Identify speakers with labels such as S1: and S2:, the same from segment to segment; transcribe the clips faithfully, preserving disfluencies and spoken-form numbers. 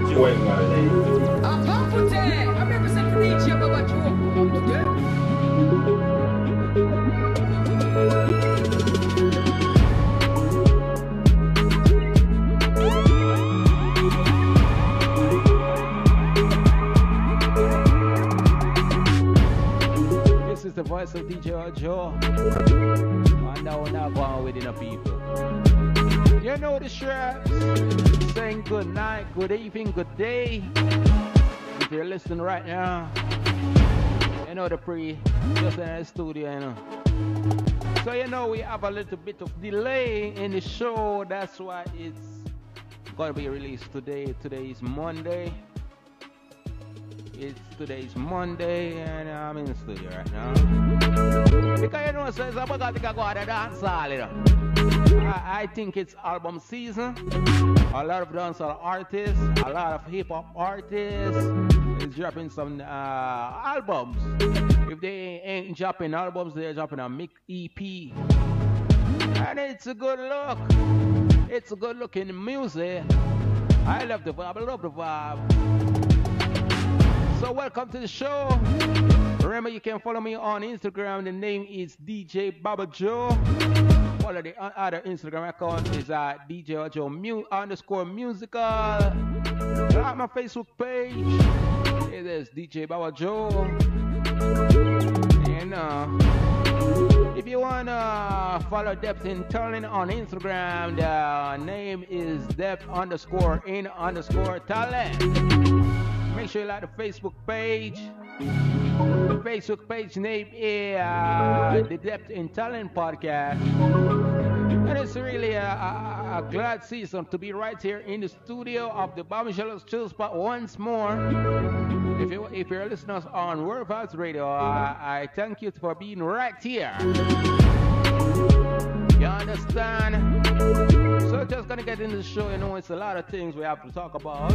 S1: I'm Pampute. I'm representing D J Baba Joe. Yeah.
S2: This is the voice of D J Ojo. And now we're not going with the people. You know the straps. Saying good night, good evening, good day. If you're listening right now, you know the pre, just in the studio, you know. So you know we have a little bit of delay in the show. That's why it's going to be released today. Today is Monday. It's today's Monday and I'm in the studio right now. Because you know, so it's about to go out and dance all, you know. I, I think it's album season. A lot of dancehall artists, a lot of hip hop artists is dropping some uh, albums. If they ain't dropping albums, they're dropping a mix E P. And it's a good look. It's a good look in the music. I love the vibe. I love the vibe. So welcome to the show. Remember, you can follow me on Instagram. The name is D J Baba Joe. Follow the other Instagram account is uh, D J Ojo mu- underscore musical. Like my Facebook page. It is D J Baba Joe. And uh, if you wanna follow Depth in Talent on Instagram, the name is Depth underscore in underscore talent. Make sure you like the Facebook page. The Facebook page name is uh, the Depth in Talent Podcast. And it's really a, a, a glad season to be right here in the studio of the Bombshells Chill Spot once more. If, you, if you're listeners on World Vibes Radio, I, I thank you for being right here. You understand? So just gonna get into the show. You know, it's a lot of things we have to talk about.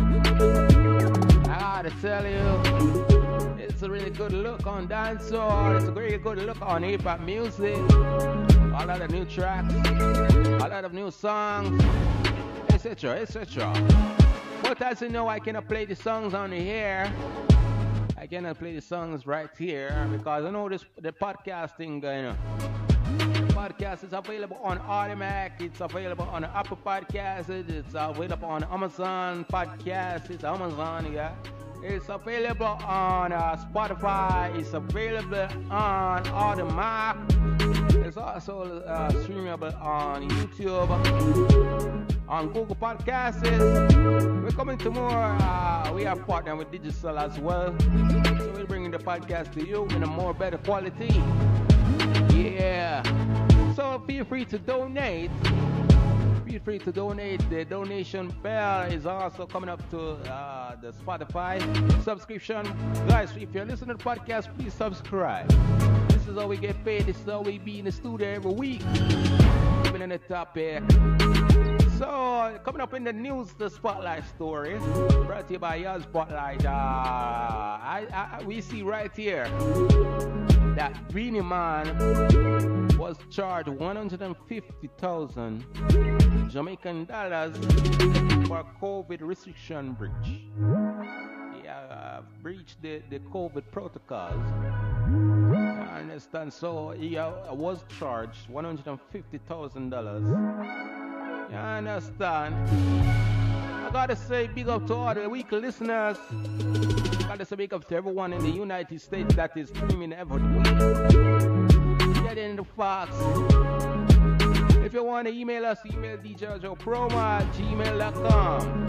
S2: I gotta tell you, it's a really good look on dancehall. It's a really good look on hip hop music. A lot of new tracks, a lot of new songs, et cetera, et cetera. But as you know, I cannot play the songs on the air. I cannot play the songs right here because I know this the podcasting, you know. Podcast is available on Automac, it's available on Apple Podcasts, it's available on Amazon Podcasts, it's Amazon, yeah. It's available on uh, Spotify, it's available on Automac, it's also uh, streamable on YouTube, on Google Podcasts. We're coming to more, uh, we are partnering with Digital as well, so we're bringing the podcast to you in a more better quality. Yeah. So feel free to donate. Feel free to donate. The donation bell is also coming up to uh, the Spotify subscription. Guys, if you're listening to the podcast, please subscribe. This is how we get paid. This is how we be in the studio every week. Even in the topic. So, coming up in the news, the Spotlight story. Brought to you by your Spotlight. Uh, I, I, we see right here that Beenie Man was charged one hundred fifty thousand Jamaican dollars for COVID restriction breach. He uh, breached the, the COVID protocols. I understand. So he uh, was charged one hundred fifty thousand dollars. You understand? I gotta say big up to all the weekly listeners. I gotta say big up to everyone in the United States that is streaming every week. Get in the facts. If you want to email us, email d j ojo promo at gmail dot com.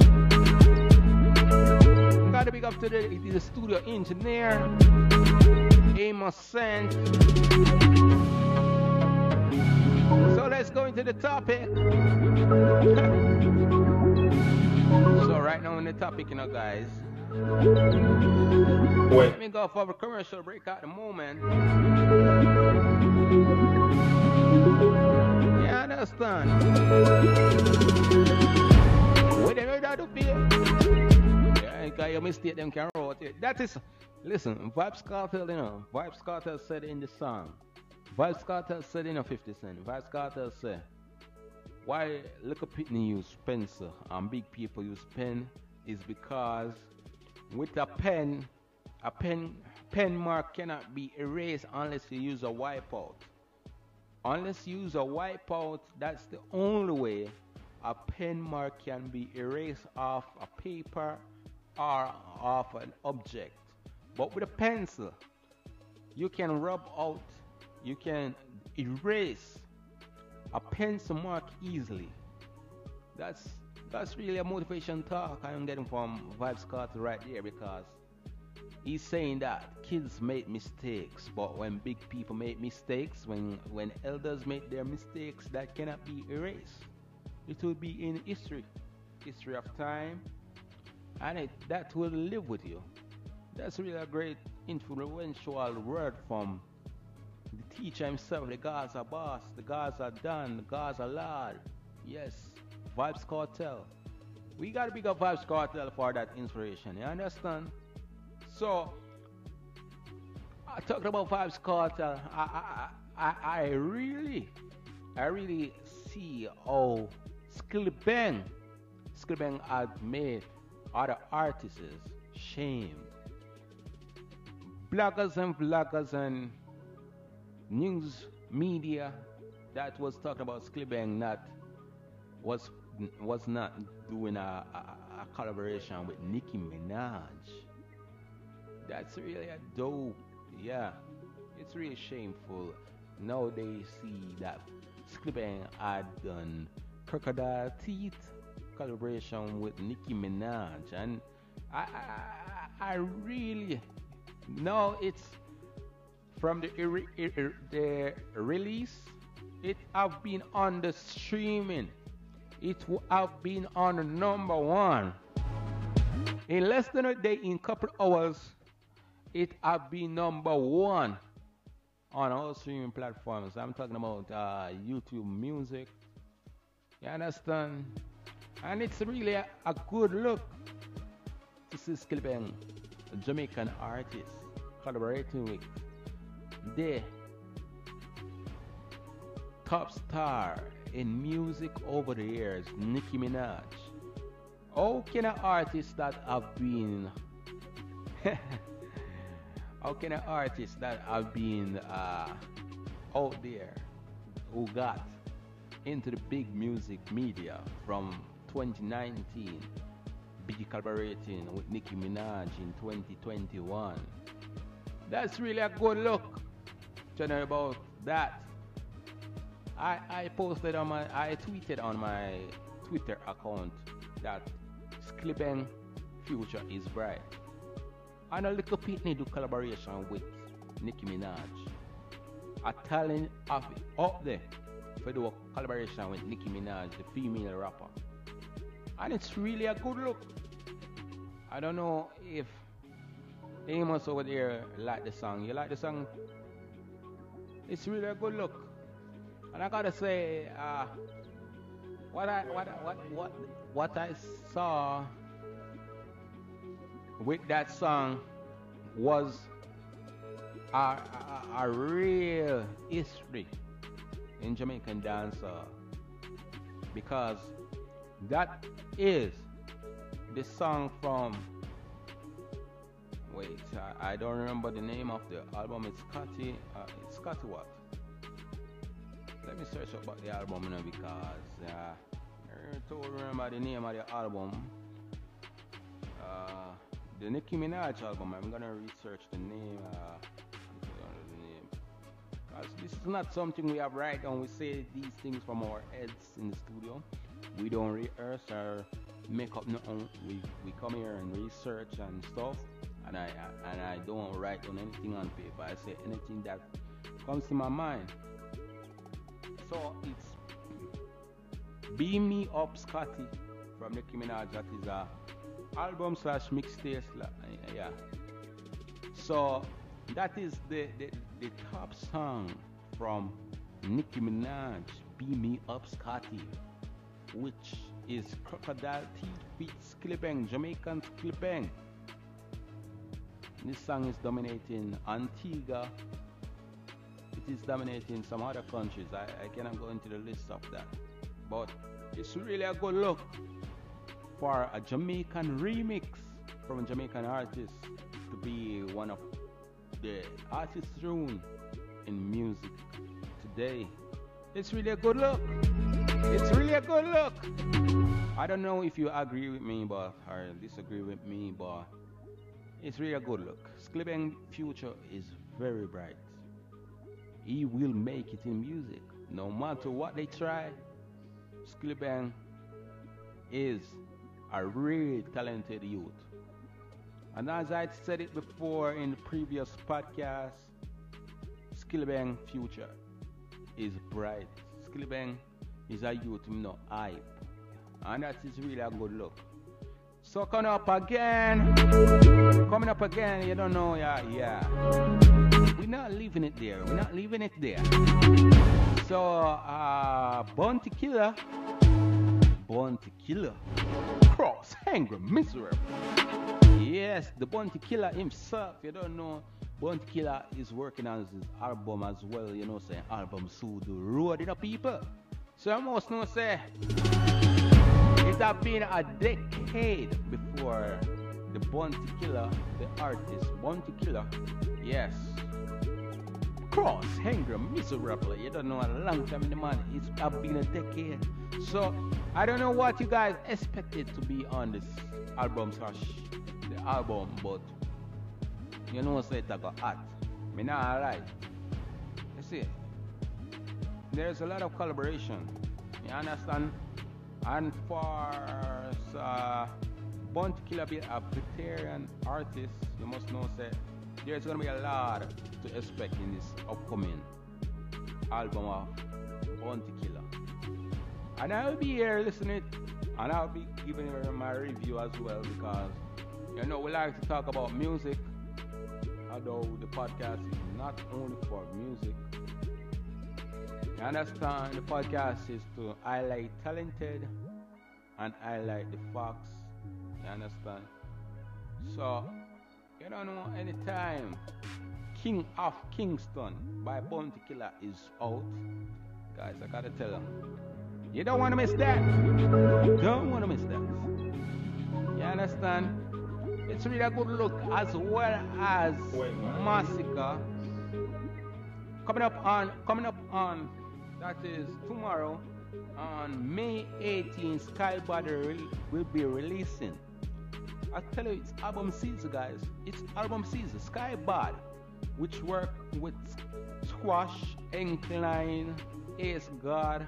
S2: Gotta big up to the, the studio engineer, Amos Sant. So let's go into the topic. So right now in the topic, you know, guys. Wait. Let me go for a commercial break at the moment. Yeah, I understand. Wait a minute, I do feel. Yeah, because you mistake them can rotate. That is, listen, Vybz Kartel, you know, Vybz Kartel said in the song. Vybz Kartel said in a fifty cent. Vybz Kartel said, why little pitney use pencil and big people use pen is because with a pen, a pen pen mark cannot be erased unless you use a wipeout. Unless you use a wipeout, that's the only way a pen mark can be erased off a paper or off an object. But with a pencil, you can rub out, you can erase a pencil mark easily. That's that's really a motivation talk I'm getting from Vybz Kartel right there, because he's saying that kids make mistakes, but when big people make mistakes, when when elders make their mistakes, that cannot be erased. It will be in history, history of time, and it, that will live with you. That's really a great influential word from the teacher himself, the Gaza boss, the Gaza Don, the Gaza Lord. Yes, Vybz Kartel. We gotta pick up Vybz Kartel for that inspiration, you understand? So, I talked about Vybz Kartel. I, I, I, I really, I really see how Skillibeng, Skillibeng had made other artists shame. Bloggers and vloggers and news media that was talking about Skillibeng not was was not doing a, a, a collaboration with Nicki Minaj. That's really a dope. Yeah, it's really shameful. Now they see that Skillibeng had done Crocodile Teeth collaboration with Nicki Minaj, and I, I, I really no, it's from the ir- ir- the release. It have been on the streaming. It w- have been on the number one in less than a day. In couple hours, it have been number one on all streaming platforms. I'm talking about uh, YouTube Music. You understand? And it's really a, a good look to see Skillibeng, a Jamaican artist, collaborating with the top star in music over the years, Nicki Minaj. How can an artist that have been how can an artist that have been uh, out there, who got into the big music media from twenty nineteen, be collaborating with Nicki Minaj in twenty twenty-one? That's really a good look. To know about that, I, I posted on my, I tweeted on my Twitter account that Skillibeng future is bright. And a little Pitney do collaboration with Nicki Minaj. A talent of it up there for do a collaboration with Nicki Minaj, the female rapper. And it's really a good look. I don't know if Amos over there like the song. You like the song? It's really a good look. And I gotta say, uh, what I what I- what what what I saw with that song was a, a, a real history in Jamaican dancehall, because that is the song from. Wait, I, I don't remember the name of the album. It's Scotty. Uh, it's Scotty what? Let me search about the album now, because uh, I don't remember the name of the album. Uh, the Nicki Minaj album. I'm gonna research the name. Uh, the name. Because this is not something we have right on. We say these things from our heads in the studio. We don't rehearse or make up nothing. We we come here and research and stuff. And I, I and I don't write on anything on paper. I say anything that comes to my mind. So it's Beam Me Up Scotty from Nicki Minaj. That is a album slash mixtape. Yeah. So that is the, the, the top song from Nicki Minaj, Beam Me Up Scotty, which is Crocodile Teeth feat Skillibeng, Jamaican Skillibeng. This song is dominating Antigua. It is dominating some other countries. I, I cannot go into the list of that. But it's really a good look. for a Jamaican remix from a Jamaican artist to be one of the artists tune in music today. It's really a good look. It's really a good look. I don't know if you agree with me, but or disagree with me, but it's really a good look. Skillibeng future is very bright. He will make it in music. No matter what they try, Skillibeng is a really talented youth. And as I said it before in the previous podcast, Skillibeng future is bright. Skillibeng is a youth, you know, hype. And that is really a good look. So coming up again, coming up again, you don't know, yeah, yeah. We're not leaving it there, we're not leaving it there. So, uh, Bounty Killer, Bounty Killer, Cross, Angry, Miserable. Yes, the Bounty Killer himself, you don't know, Bounty Killer is working on his album as well, you know, saying album so the road, you know, people. So I must know, say, it has been a decade before the Bounty Killer, the artist, Bounty Killer, yes, Cross, Angry, Miserable, you don't know, a long time in the man, it's been a decade. So, I don't know what you guys expected to be on this album slash the album, but you know say it got hot. Me not lie. You see, there's a lot of collaboration. You understand? And for uh, Bounty Killer be a veteran artist, you must know say there's gonna be a lot to expect in this upcoming album of Bounty Killer. And I'll be here listening, and I'll be giving you my review as well because you know we like to talk about music. Although the podcast is not only for music, you understand the podcast is to highlight talented and highlight the facts. You understand? So you don't know anytime King of Kingston by Bounty Killer is out, guys. I gotta tell them, you don't want to miss that. You don't want to miss that. You understand? It's really a good look, as well as Massacre coming up on coming up on that is tomorrow on May eighteenth. Skybody will be releasing. I tell you, it's album season, guys. It's album season. Skybody, which work with Squash, Incline, Ace God,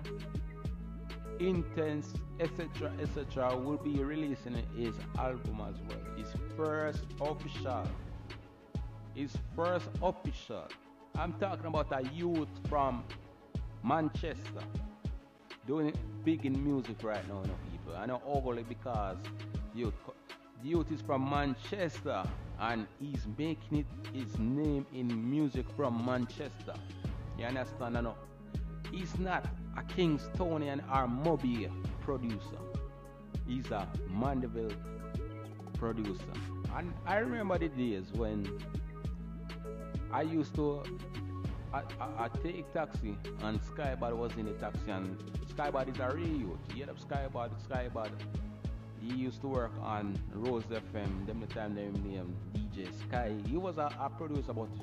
S2: Intense, et cetera, et cetera, will be releasing his album as well. His first official. His first official. I'm talking about a youth from Manchester doing it big in music right now, you know, people. I know overly because youth, the youth is from Manchester and he's making it his name in music from Manchester. You understand? I know he's not a Kingstonian or Moby producer. He's a Mandeville producer. And I remember the days when I used to I, I, I take taxi and Skybody was in the taxi, and Skybody is a real youth. He had up Skybody, Skybody. He used to work on Rose F M, them the time they named D J Sky. He was a, a producer, but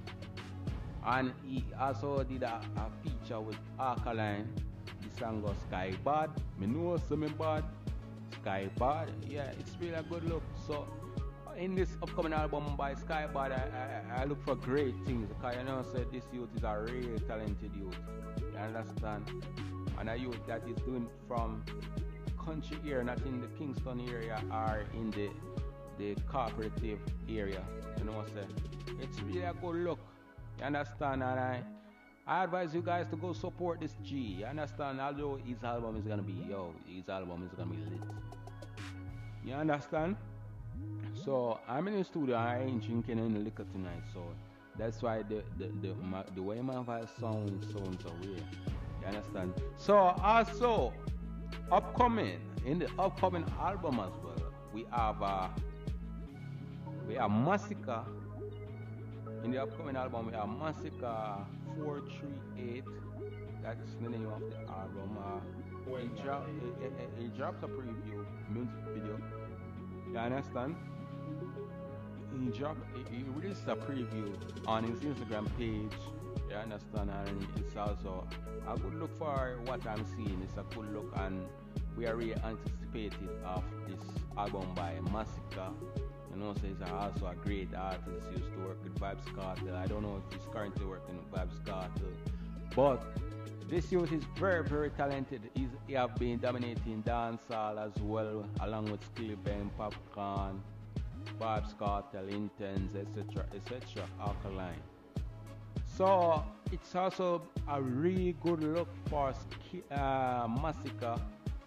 S2: and he also did a, a feature with Alkaline. The song was Sky Bad. Me know some bad. Sky Bad. Yeah, it's really a good look. So in this upcoming album by Sky Bad, I, I, I look for great things because you know said this youth is a really talented youth. You understand? And a youth that is doing from country area, not in the Kingston area or in the the cooperative area. You know what I'm saying? It's really a good look. You understand? And I, I advise you guys to go support this G. You understand? Although his album is gonna be, yo, his album is gonna be lit. You understand? So I'm in the studio. I ain't drinking any liquor tonight, so that's why the the the, my, the way my voice sounds sounds so weird. You understand? So also upcoming in the upcoming album as well, we have uh, we have Massacre. In the upcoming album, we have Massacre four three eight. That's the name of the album. Uh, he, drop, he, he, he dropped a preview music video. You understand? He dropped, he, he released a preview on his Instagram page. You understand? And it's also a good look for what I'm seeing. It's a good look, and we are really anticipated of this album by Massacre. You know, so he's also a great artist. He used to work with Vybz Kartel. I don't know if he's currently working with Vybz Kartel, but this youth is very, very talented. He's, he have been dominating dancehall as well, along with Skilly Ben, Popcorn, Vybz Kartel, Intense, et cetera, et cetera. Alkaline. So it's also a really good look for uh, Massacre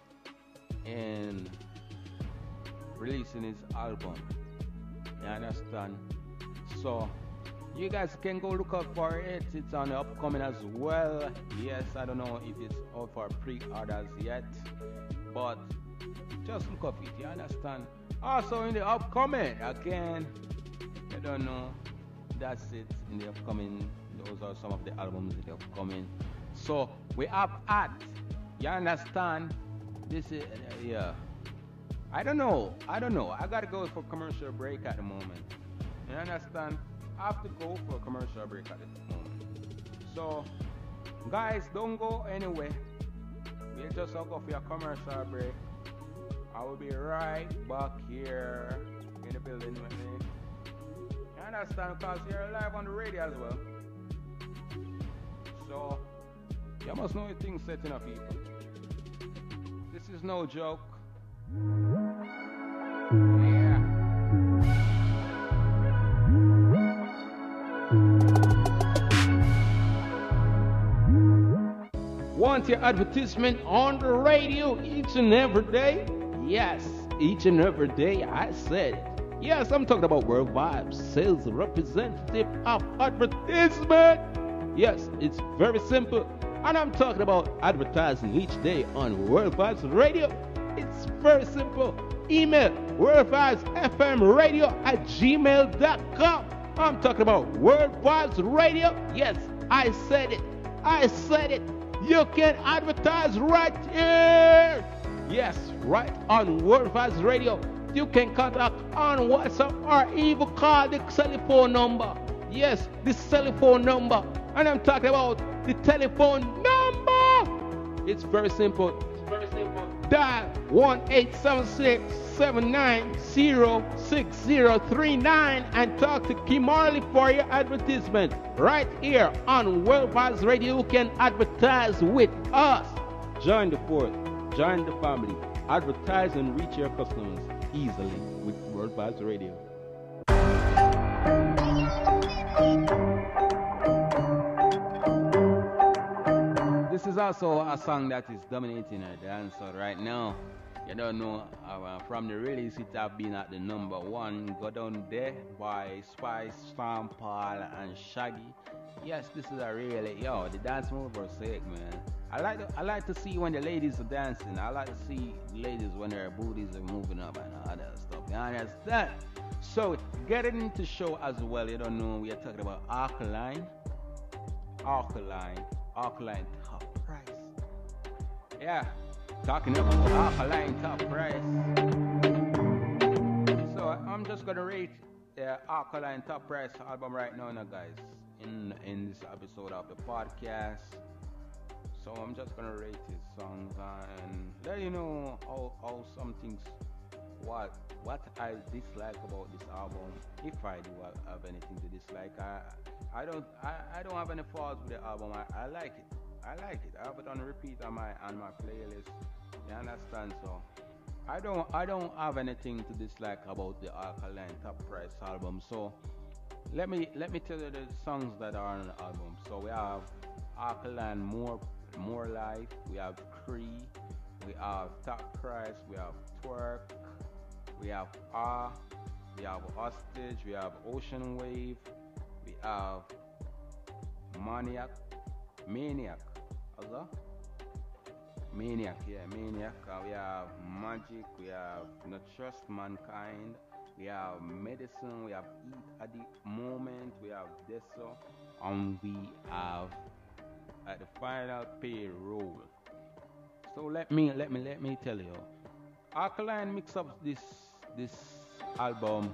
S2: in releasing his album. You understand? So you guys can go look out for it. It's on the upcoming as well. Yes, I don't know if it's out for pre-orders yet, but just look up it. You understand? Also in the upcoming, again, I don't know. That's it in the upcoming. Those are some of the albums in the upcoming. So we have at. You understand? This is uh, yeah. I don't know. I don't know. I gotta go for commercial break at the moment. You understand? I have to go for a commercial break at the moment. So, guys, don't go anywhere. We'll just go for a commercial break. I will be right back here in the building with me. You understand? Because you're live on the radio as well. So, you must know your things setting up, people. This is no joke. Yeah. Want your advertisement on the radio each and every day? Yes, each and every day. I said it. Yes, I'm talking about World Vibes, sales representative of advertisement. Yes, it's very simple. And I'm talking about advertising each day on World Vibes Radio. It's very simple. Email worldvibesfmradio at gmail dot com. I'm talking about World Vibes Radio. Yes, I said it. I said it. You can advertise right here. Yes, right on World Vibes Radio. You can contact on WhatsApp or even call the telephone number. Yes, the telephone number. And I'm talking about the telephone number. It's very simple. It's very simple. Dial one eight seven six, seven nine zero, six zero three nine and talk to Kimberly for your advertisement. Right here on World Vibes Radio, you can advertise with us. Join the fourth. Join the family. Advertise and reach your customers easily with World Vibes Radio. This is also a song that is dominating a dance right now. You don't know, uh, from the release it have been at the number one. Go Down There by Spice, Sean Paul and Shaggy. Yes, this is a really, yo, the dance move are sick, man. I like to, I like to see when the ladies are dancing. I like to see ladies when their booties are moving up and all that stuff. You understand? So, getting into show as well, you don't know, we are talking about Alkaline. Alkaline. Alkaline top price. Yeah, talking about Alkaline top price. So I'm just gonna rate the uh, Alkaline top price album right now, now guys, in in this episode of the podcast. So I'm just gonna rate his songs and let you know how how some things, what what I dislike about this album, if I do have anything to dislike. I I don't I, I don't have any faults with the album. I, I like it. I like it. I have it on repeat on my on my playlist. You understand? So I don't I don't have anything to dislike about the Alkaline Top Price album. So let me let me tell you the songs that are on the album. So we have Alkaline More More Life, we have Cree, we have Top Price, we have Twerk, we have Ah, we have Hostage, we have Ocean Wave, we have Maniac, Maniac, also Maniac, yeah, Maniac. Uh, we have Magic, we have Not Trust Mankind, we have Medicine, we have Eat at the moment, we have Deso, and we have at the final payroll. So let me let me let me tell you, Alkaline mix up this this album.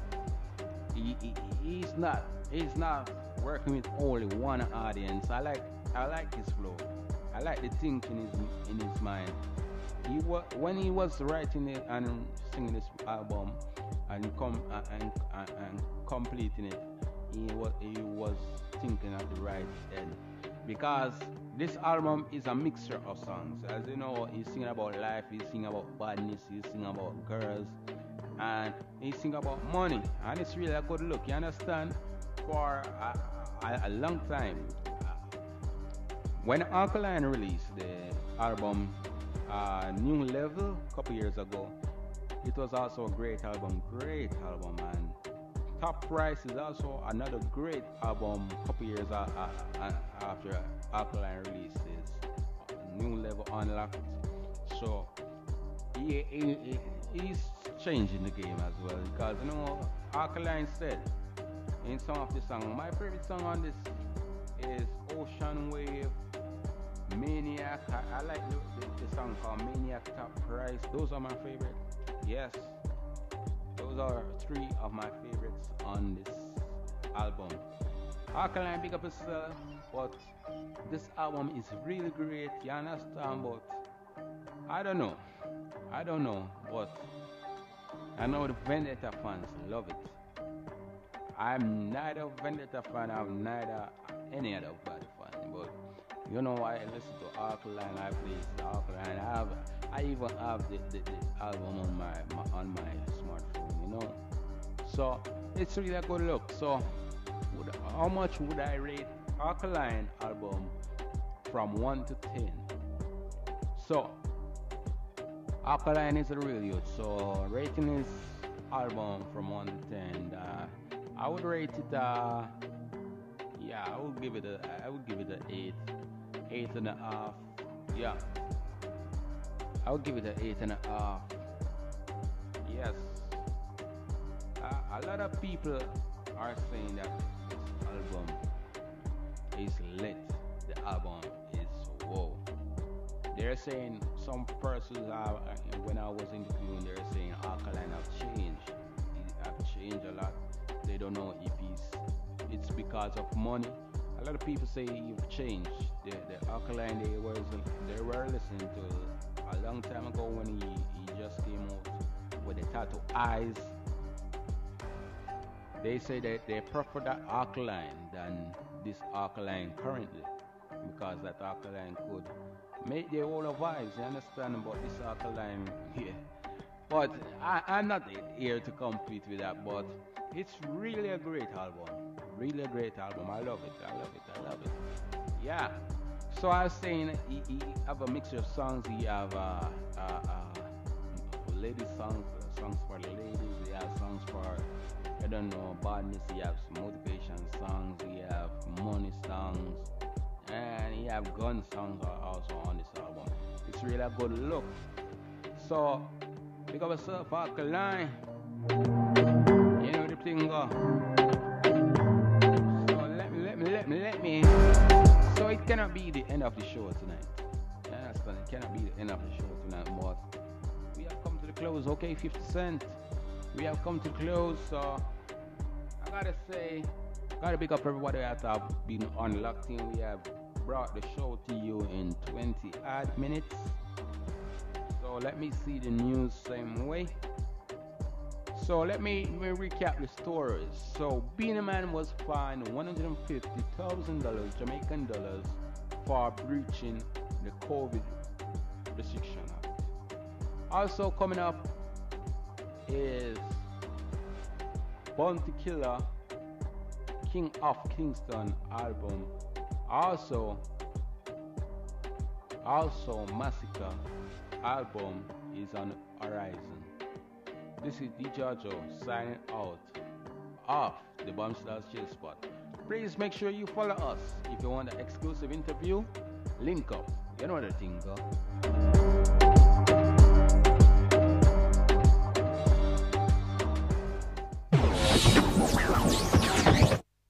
S2: He, he, he's not he's not working with only one audience. I like I like his flow. I like the thinking in his in his mind. He was when he was writing it and singing this album and com uh, and, and, and completing it, he was he was thinking at the right end, because this album is a mixture of songs. As you know, he's singing about life, he's singing about badness, he's singing about girls, and he's singing about money, and it's really a good look. You understand? For a, a, a long time, when Alkaline released the album uh, New Level a couple years ago, it was also a great album, great album, and Top Price is also another great album a couple years uh, uh, after Alkaline released his New Level Unlocked. So he, he, he, he's changing the game as well, because you know Alkaline said in some of the songs, my favorite song on this is Ocean Wave, Maniac. I, I like the, the, the song called Maniac, Top Price. Those are my favorite. Yes, those are three of my favorites on this album. Alkaline, big up yourself, but this album is really great, you understand, but I don't know. I don't know, but I know the Vendetta fans love it. I'm neither Vendetta fan, I'm neither any other body fan, but you know, I listen to Alkaline, I play Alkaline, I have, I even have the, the, the album on my, my on my smartphone, you know. So it's really a good look. So would, how much would I rate Alkaline album from one to ten? So Alkaline is a real youth, so rating his album from one to ten, uh, I would rate it uh yeah, I would give it a I would give it an eight. Eight and a half. Yeah. I would give it an eight and a half. Yes. Uh, a lot of people are saying that this album is lit. The album is whoa. They're saying some persons are, when I was interviewing, they're saying Alkaline have changed. He have changed a lot. They don't know if he's it's because of money. A lot of people say you've changed. The, the Alkaline they were they were listening to a long time ago when he, he just came out with the tattoo eyes. They say that they prefer that Alkaline than this Alkaline currently, because that Alkaline could make the whole vibes. You understand about this Alkaline here? But I, I'm not here to compete with that. But it's really a great album. Really a great album. I love it. I love it. I love it. Yeah. So I was saying he, he have a mixture of songs. He have uh, uh, uh, lady songs, uh, songs for the ladies. He have songs for, I don't know, badness. He have motivation songs. He have money songs, and he have gun songs also on this album. It's really a good look. So pick up yourself, Alkaline. You know the thing go. Let me, let me. So it cannot be the end of the show tonight. You understand? It cannot be the end of the show tonight, but we have come to the close. Okay, fifty Cent. We have come to the close, so I gotta say, gotta pick up everybody that have been unlocked in. We have brought the show to you in twenty odd minutes. So let me see the news same way. So let me, let me recap the stories. So Beenie Man was fined one hundred fifty thousand dollars Jamaican dollars for breaching the COVID restriction act. Also coming up is Bounty Killer, King of Kingston album. Also, also Massacre album is on the horizon. This is D Jojo signing out of the Bombstars Chill Spot. Please make sure you follow us if you want an exclusive interview. Link up. You know the thing, go.
S1: Bye.